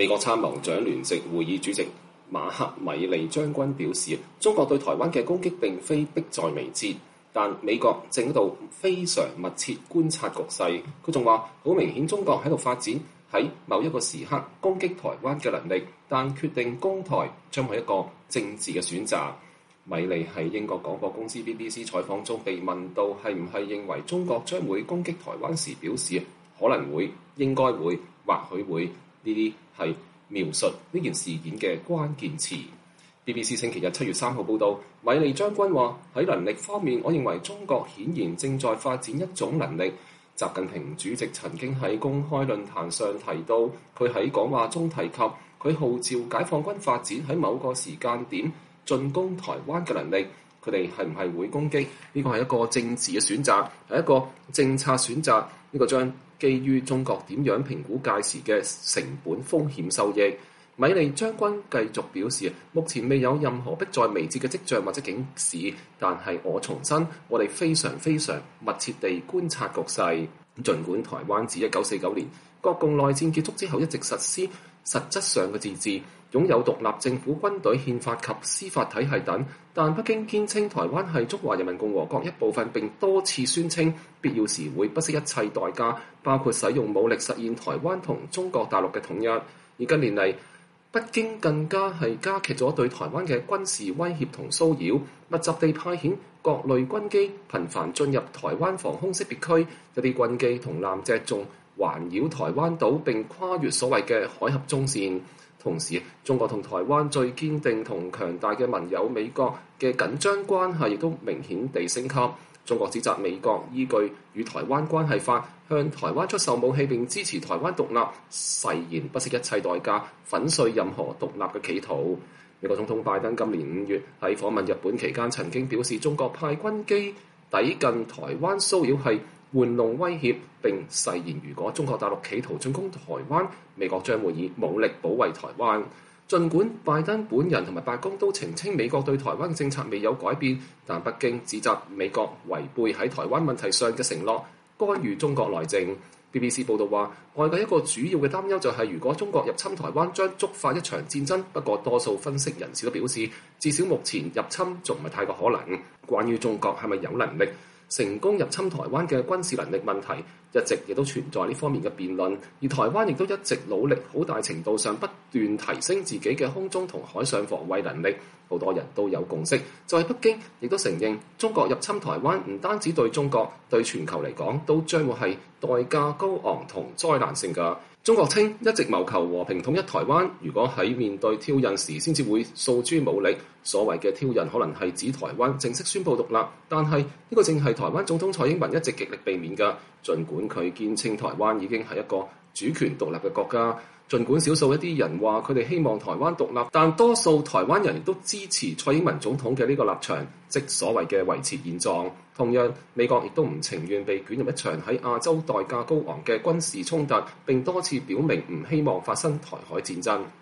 美國參謀長聯席會議主席馬克米利將軍表示，中國對台灣嘅攻擊並非迫在眉睫，但美國正喺度非常密切觀察局勢。佢仲話，好明顯中國喺度發展喺某一個時刻攻擊台灣嘅能力，但決定攻台將係一個政治嘅選擇。米利喺英國廣播公司 BBC 採訪中被問到係唔係認為中國將會攻擊台灣時，表示可能會、應該會、或許會，呢啲係描述呢件事件嘅關鍵詞。BBC 星期日7月3號報導，米利將軍話，喺能力方面，我認為中國顯然正在發展一種能力。習近平主席曾經喺公開論壇上提到，佢喺講話中提及佢號召解放軍發展喺某個時間點進攻台灣嘅能力。佢哋係唔係會攻擊？呢個係一個政治嘅選擇，係一個政策選擇。呢個將基於中國點樣評估屆時嘅成本、風險、收益。米利將軍繼續表示，目前未有任何迫在眉睫嘅跡象或者警示，但係我重申，我哋非常非常密切地觀察局勢。儘管台灣自1949年國共內戰結束之後一直實施實質上嘅自治，擁有獨立政府、軍隊、憲法及司法體系等，但北京堅稱台灣係中華人民共和國一部分，並多次宣稱必要時會不惜一切代價，包括使用武力實現台灣同中國大陸嘅統一。而近年嚟，北京更加係加劇咗對台灣嘅軍事威脅同騷擾，密集地派遣各類軍機頻繁進入台灣防空識別區，一啲軍機同艦隻仲環繞台灣島並跨越所謂嘅海峽中線。同時，中國同台灣最堅定同強大嘅盟友美國嘅緊張關係亦都明顯地升級。中國指責美國依據與台灣關係法向台灣出售武器並支持台灣獨立，誓言不惜一切代價粉碎任何獨立嘅企圖。美國總統拜登今年5月喺訪問日本期間曾經表示，中國派軍機抵近台灣騷擾係玩弄威脅，並誓言如果中國大陸企圖進攻台灣，美國將會以武力保衛台灣。儘管拜登本人同埋白宮都澄清美國對台灣嘅政策未有改變，但北京指責美國違背喺台灣問題上嘅承諾，干預中國內政。BBC 報導話，外界一個主要嘅擔憂就係如果中國入侵台灣將觸發一場戰爭。不過多數分析人士都表示，至少目前入侵仲唔係太過可能。關於中國係咪有能力成功入侵台灣嘅軍事能力問題，一直亦都存在呢方面嘅辯論，而台灣亦都一直努力，好大程度上不斷提升自己嘅空中同海上防衛能力。好多人都有共識，就係北京亦都承認中國入侵台灣唔單止對中國，對全球嚟講都將會係代價高昂同災難性㗎。中國稱一直謀求和平統一台灣，如果喺面對挑釁時先至會訴諸武力。所謂嘅挑釁可能係指台灣正式宣布獨立，但係呢個正係台灣總統蔡英文一直極力避免㗎。儘管佢堅稱台灣已經係一個主權獨立嘅國家，儘管少數一啲人話佢哋希望台灣獨立，但多數台灣人亦都支持蔡英文總統嘅呢個立場，即所謂嘅維持現狀。同樣，美國亦都唔情願被捲入一場喺亞洲代價高昂嘅軍事衝突，並多次表明唔希望發生台海戰爭。